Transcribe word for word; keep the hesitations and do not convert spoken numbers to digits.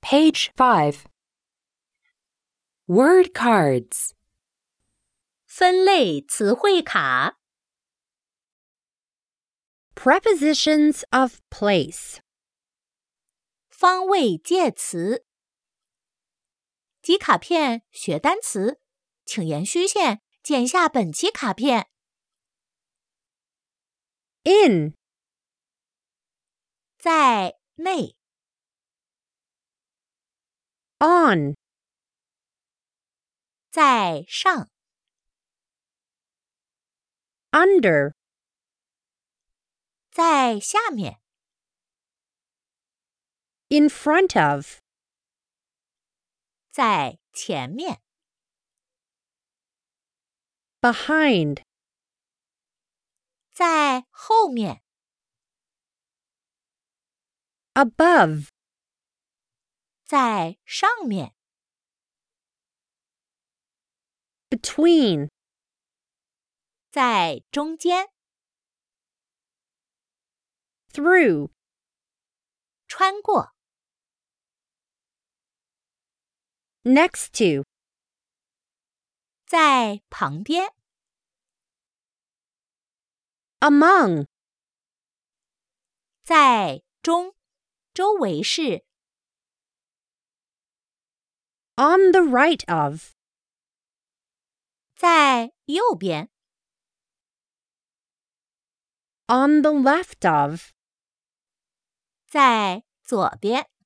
Page five. Word cards. 分类词汇卡 Prepositions of place. 方位介词集卡片学单词，请沿虚线剪下本期卡片。 In. 在内 On. 在上 Under. 在下面 In front of. 在前面 Behind. 在后面 Above. 在上面 Between. 在中间 Through. 穿过 Next to. 在旁边 Among. 在中周围是 On the right of. 在右边 On the left of. 在左边